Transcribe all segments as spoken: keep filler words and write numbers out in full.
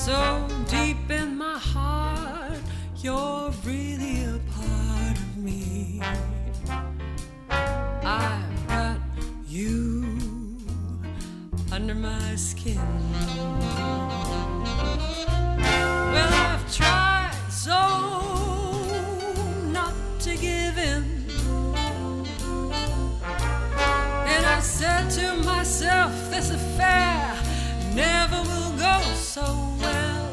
so deep in my heart, you're really a part of me. I've got you under my skin. Well, I've tried so not to give in, and I said to myself, this affair never will go so well.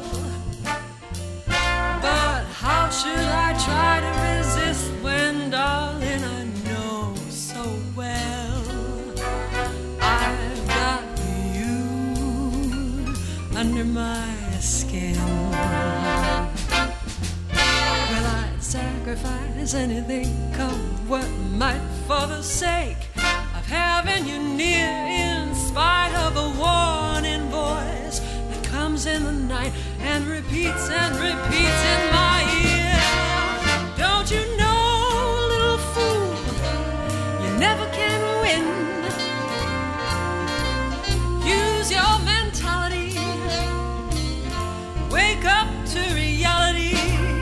But how should I try to resist when, darling, I know so well I've got you under my skin. Well, I'd sacrifice anything, come what might, for the sake of having you near, in spite of a warning voice that comes in the night and repeats and repeats in my ear. Don't you know, little fool, you never can win. Use your mentality, wake up to reality.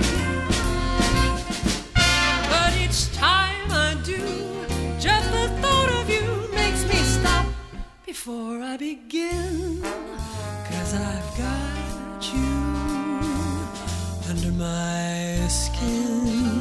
But each time I do, just the thought of you makes me stop before I begin. 'Cause I've got you under my skin.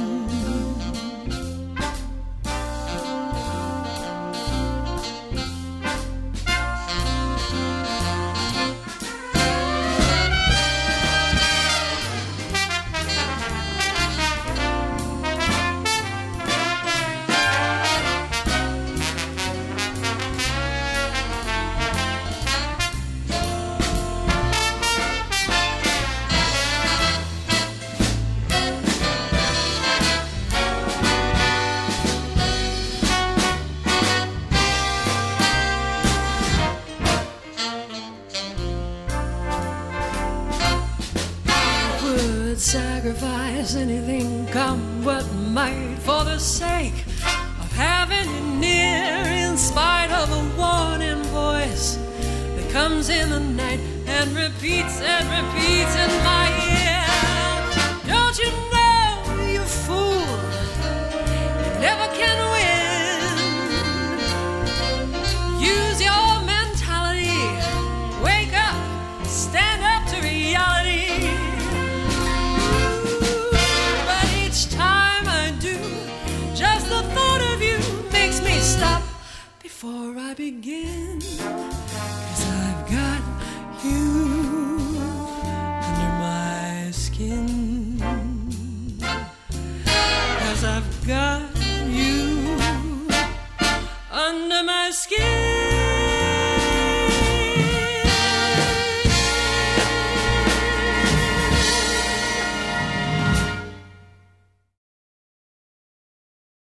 Sacrifice anything, come what might, for the sake of having you near, in spite of a warning voice that comes in the night and repeats and repeats in my ear. Don't you know, you fool, you never can win. Use your mentality, wake up, stand up to reality. Stop before I begin, 'cause I've got you under my skin. 'Cause I've got you under my skin.